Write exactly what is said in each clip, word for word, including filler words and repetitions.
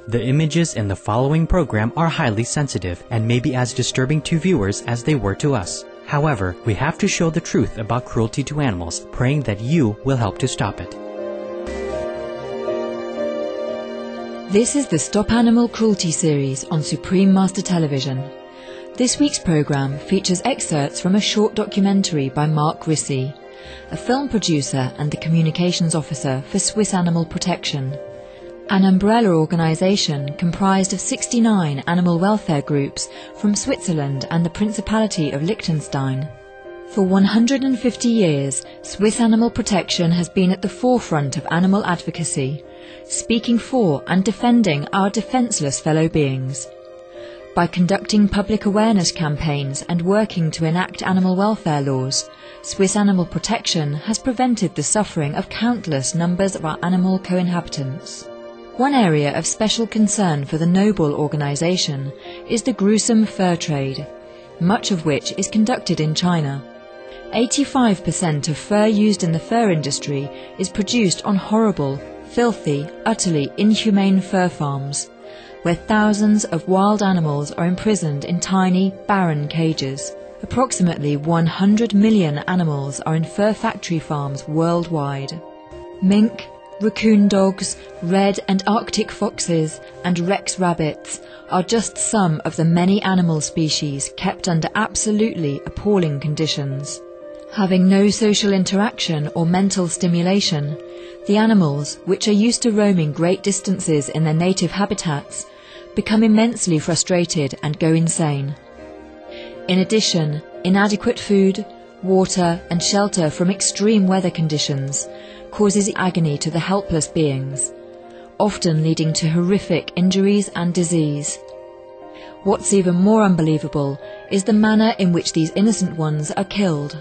The images in the following program are highly sensitive and may be as disturbing to viewers as they were to us. However, we have to show the truth about cruelty to animals, praying that you will help to stop it. This is the Stop Animal Cruelty series on Supreme Master Television. This week's program features excerpts from a short documentary by Mark Rissy, a film producer and the communications officer for Swiss Animal Protection, an umbrella organisation comprised of sixty-nine animal welfare groups from Switzerland and the Principality of Liechtenstein. For one hundred fifty years, Swiss Animal Protection has been at the forefront of animal advocacy, speaking for and defending our defenceless fellow beings. By conducting public awareness campaigns and working to enact animal welfare laws, Swiss Animal Protection has prevented the suffering of countless numbers of our animal co-inhabitants. One area of special concern for the noble organisation is the gruesome fur trade, much of which is conducted in China. eighty-five percent of fur used in the fur industry is produced on horrible, filthy, utterly inhumane fur farms, where thousands of wild animals are imprisoned in tiny, barren cages. Approximately one hundred million animals are in fur factory farms worldwide. Mink, raccoon dogs, red and Arctic foxes, and Rex rabbits are just some of the many animal species kept under absolutely appalling conditions. Having no social interaction or mental stimulation, the animals, which are used to roaming great distances in their native habitats, become immensely frustrated and go insane. In addition, inadequate food, water and shelter from extreme weather conditions causes agony to the helpless beings, often leading to horrific injuries and disease. What's even more unbelievable is the manner in which these innocent ones are killed.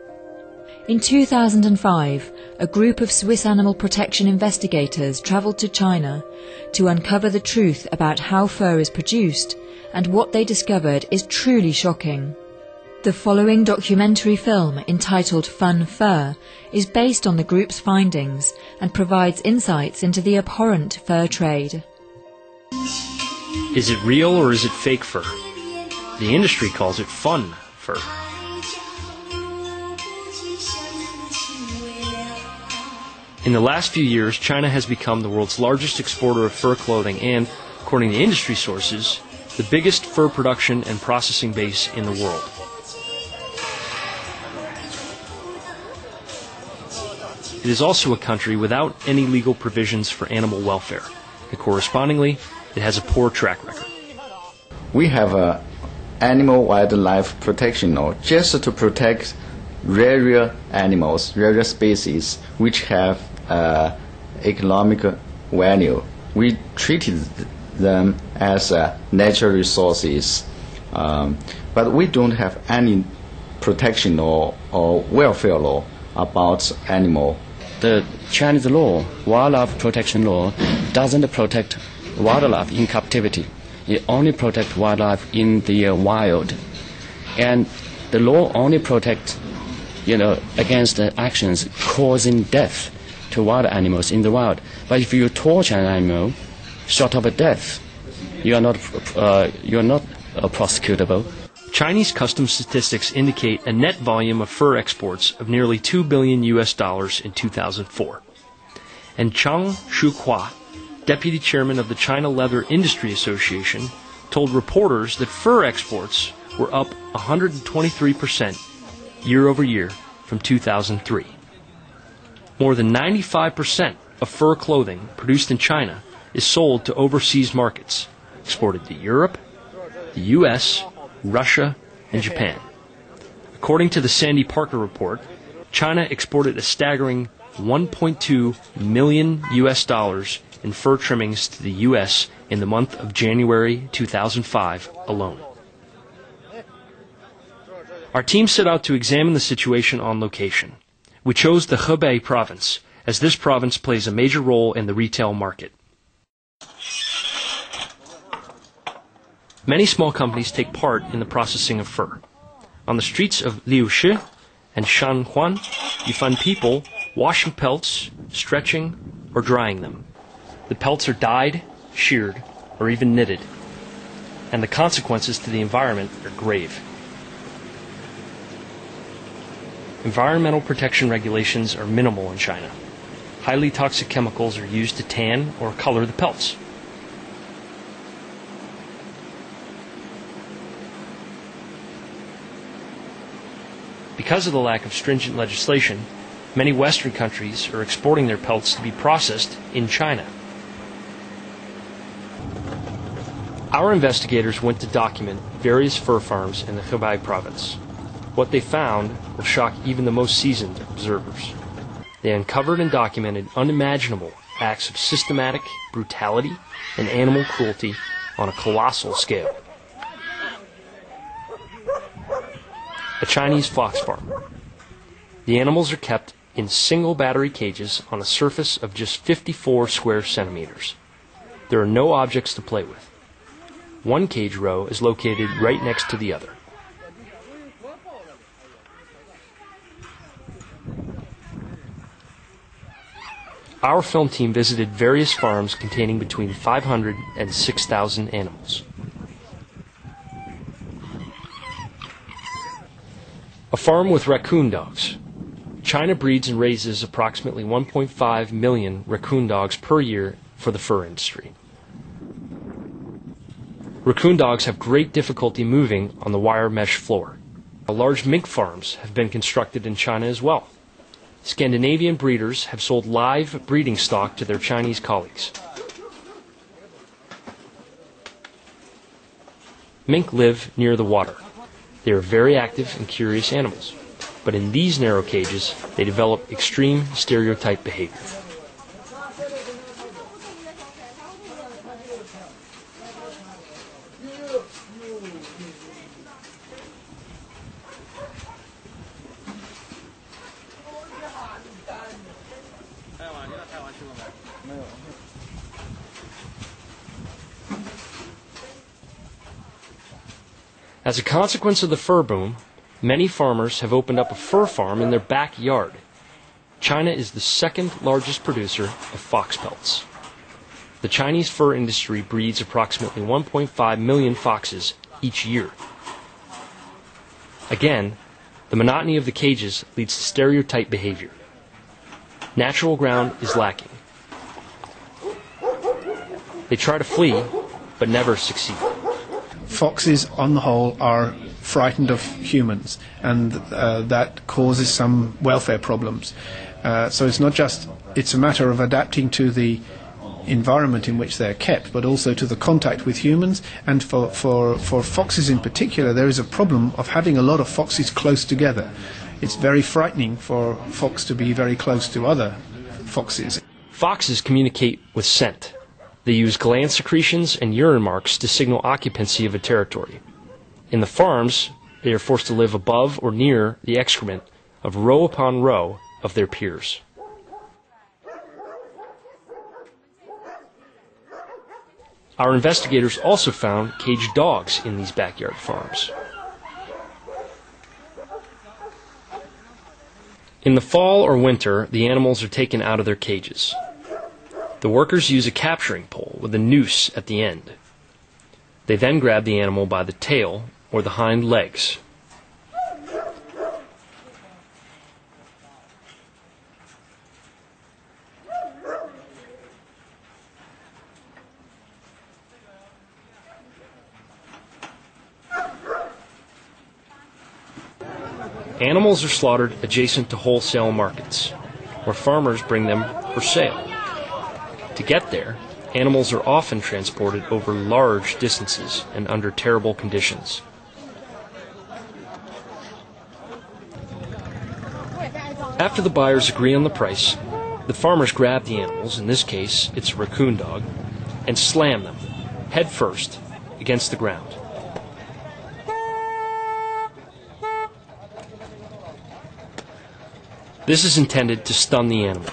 In two thousand five, a group of Swiss Animal Protection investigators travelled to China to uncover the truth about how fur is produced, and what they discovered is truly shocking. The following documentary film, entitled Fun Fur, is based on the group's findings and provides insights into the abhorrent fur trade. Is it real or is it fake fur? The industry calls it fun fur. In the last few years, China has become the world's largest exporter of fur clothing and, according to industry sources, the biggest fur production and processing base in the world. It is also a country without any legal provisions for animal welfare, and correspondingly, it has a poor track record. We have an animal wildlife protection law just to protect rare animals, rare species, which have uh, economic value. We treated them as uh, natural resources, um, but we don't have any protection law or welfare law about animal. The Chinese law, wildlife protection law, doesn't protect wildlife in captivity. It only protects wildlife in the uh, wild, and the law only protects, you know, against uh, actions causing death to wild animals in the wild. But if you torture an animal, short of a death, you are not uh, you are not uh, prosecutable. Chinese customs statistics indicate a net volume of fur exports of nearly two billion U S dollars in two thousand four. And Chang Shuhua, deputy chairman of the China Leather Industry Association, told reporters that fur exports were up one hundred twenty-three percent year over year from two thousand three. More than ninety-five percent of fur clothing produced in China is sold to overseas markets, exported to Europe, the U S, Russia, and Japan. According to the Sandy Parker report, China exported a staggering one point two million U S dollars in fur trimmings to the U S in the month of January two thousand five alone. Our team set out to examine the situation on location. We chose the Hebei province, as this province plays a major role in the retail market. Many small companies take part in the processing of fur. On the streets of Liushi and Shanhuan, you find people washing pelts, stretching, or drying them. The pelts are dyed, sheared, or even knitted, and the consequences to the environment are grave. Environmental protection regulations are minimal in China. Highly toxic chemicals are used to tan or color the pelts. Because of the lack of stringent legislation, many Western countries are exporting their pelts to be processed in China. Our investigators went to document various fur farms in the Hebei province. What they found will shock even the most seasoned observers. They uncovered and documented unimaginable acts of systematic brutality and animal cruelty on a colossal scale. A Chinese fox farm. The animals are kept in single battery cages on a surface of just fifty-four square centimeters. There are no objects to play with. One cage row is located right next to the other. Our film team visited various farms containing between five hundred and six thousand animals. A farm with raccoon dogs. China breeds and raises approximately one point five million raccoon dogs per year for the fur industry. Raccoon dogs have great difficulty moving on the wire mesh floor. Large mink farms have been constructed in China as well. Scandinavian breeders have sold live breeding stock to their Chinese colleagues. Mink live near the water. They are very active and curious animals, but in these narrow cages, they develop extreme stereotype behavior. As a consequence of the fur boom, many farmers have opened up a fur farm in their backyard. China is the second largest producer of fox pelts. The Chinese fur industry breeds approximately one point five million foxes each year. Again, the monotony of the cages leads to stereotype behavior. Natural ground is lacking. They try to flee, but never succeed. Foxes, on the whole, are frightened of humans, and uh, that causes some welfare problems. Uh, so it's not just, it's a matter of adapting to the environment in which they're kept, but also to the contact with humans. And for, for, for foxes in particular, there is a problem of having a lot of foxes close together. It's very frightening for a fox to be very close to other foxes. Foxes communicate with scent. They use gland secretions and urine marks to signal occupancy of a territory. In the farms, they are forced to live above or near the excrement of row upon row of their peers. Our investigators also found caged dogs in these backyard farms. In the fall or winter, the animals are taken out of their cages. The workers use a capturing pole with a noose at the end. They then grab the animal by the tail or the hind legs. Animals are slaughtered adjacent to wholesale markets, where farmers bring them for sale. To get there, animals are often transported over large distances and under terrible conditions. After the buyers agree on the price, the farmers grab the animals, in this case it's a raccoon dog, and slam them, head first, against the ground. This is intended to stun the animal.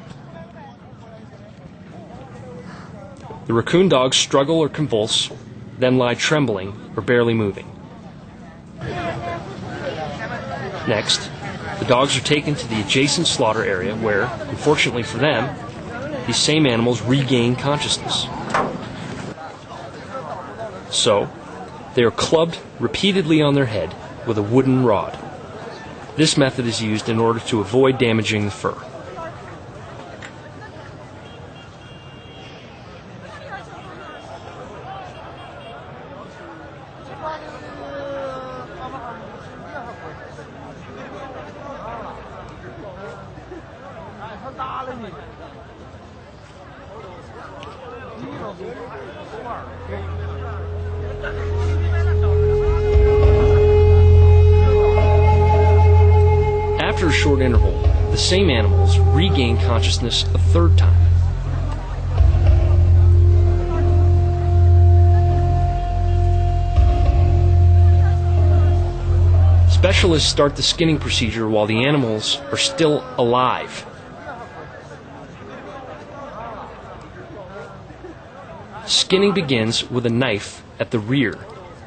The raccoon dogs struggle or convulse, then lie trembling or barely moving. Next, the dogs are taken to the adjacent slaughter area where, unfortunately for them, these same animals regain consciousness. So, they are clubbed repeatedly on their head with a wooden rod. This method is used in order to avoid damaging the fur. After a short interval, the same animals regain consciousness a third time. Specialists start the skinning procedure while the animals are still alive. Skinning begins with a knife at the rear.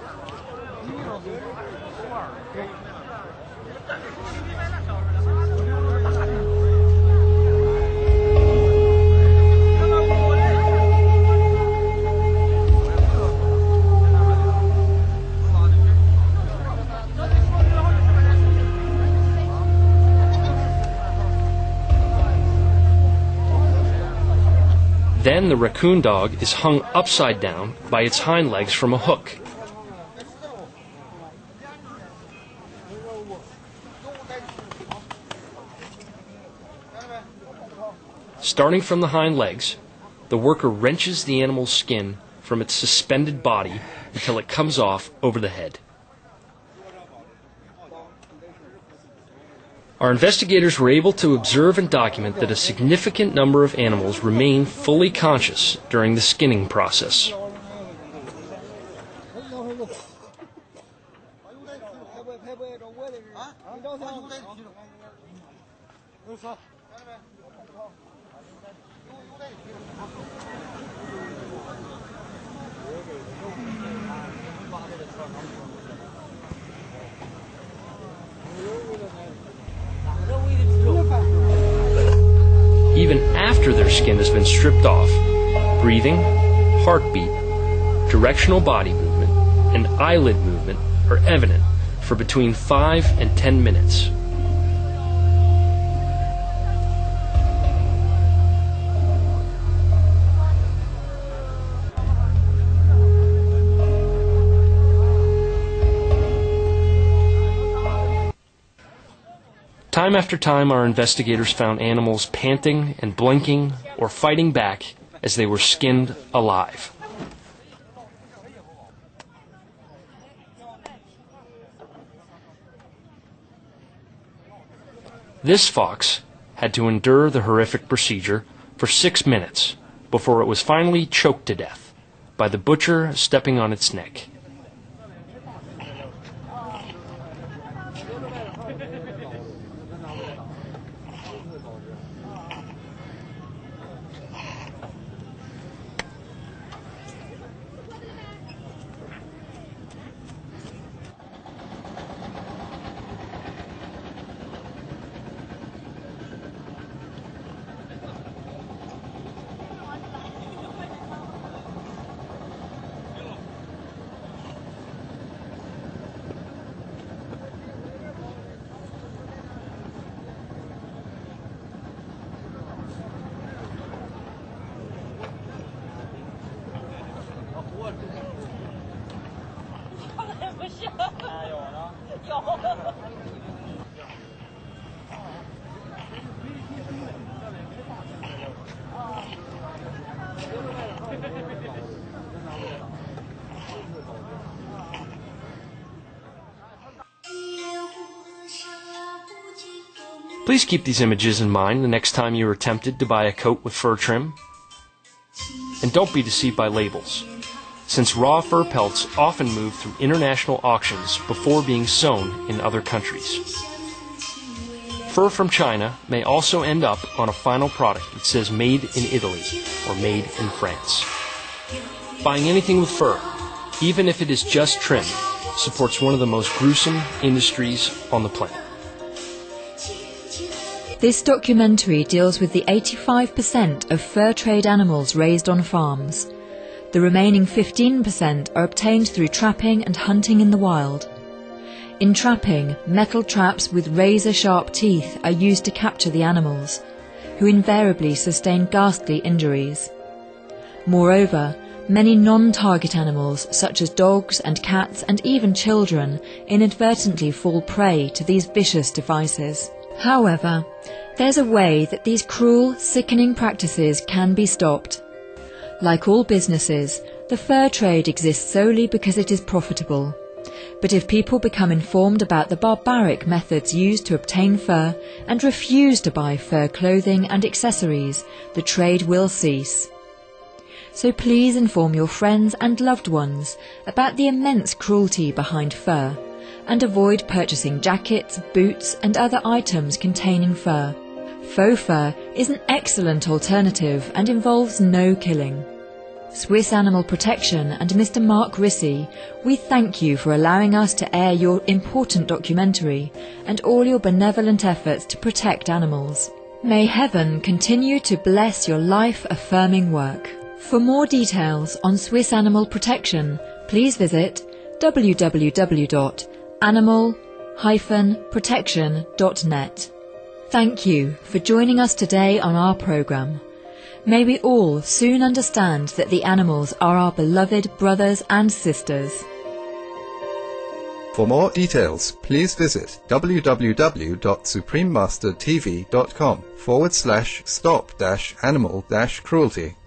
Then the raccoon dog is hung upside down by its hind legs from a hook. Starting from the hind legs, the worker wrenches the animal's skin from its suspended body until it comes off over the head. Our investigators were able to observe and document that a significant number of animals remain fully conscious during the skinning process. Even after their skin has been stripped off, breathing, heartbeat, directional body movement, and eyelid movement are evident for between five and ten minutes. Time after time, our investigators found animals panting and blinking or fighting back as they were skinned alive. This fox had to endure the horrific procedure for six minutes before it was finally choked to death by the butcher stepping on its neck. Please keep these images in mind the next time you are tempted to buy a coat with fur trim. And don't be deceived by labels, since raw fur pelts often move through international auctions before being sewn in other countries. Fur from China may also end up on a final product that says made in Italy or made in France. Buying anything with fur even if it is just trim, supports one of the most gruesome industries on the planet. This documentary deals with the eighty-five percent of fur trade animals raised on farms. The remaining fifteen percent are obtained through trapping and hunting in the wild. In trapping, metal traps with razor-sharp teeth are used to capture the animals, who invariably sustain ghastly injuries. Moreover, many non-target animals, such as dogs and cats and even children, inadvertently fall prey to these vicious devices. However, there's a way that these cruel, sickening practices can be stopped. Like all businesses, the fur trade exists solely because it is profitable. But if people become informed about the barbaric methods used to obtain fur and refuse to buy fur clothing and accessories, the trade will cease. So please inform your friends and loved ones about the immense cruelty behind fur, and avoid purchasing jackets, boots and other items containing fur. Faux fur is an excellent alternative and involves no killing. Swiss Animal Protection and Mister Mark Rissy, we thank you for allowing us to air your important documentary and all your benevolent efforts to protect animals. May heaven continue to bless your life-affirming work. For more details on Swiss Animal Protection, please visit w w w dot animal dash protection dot net. Thank you for joining us today on our programme. May we all soon understand that the animals are our beloved brothers and sisters. For more details, please visit w w w dot supreme master t v dot com forward slash stop dash animal dash cruelty.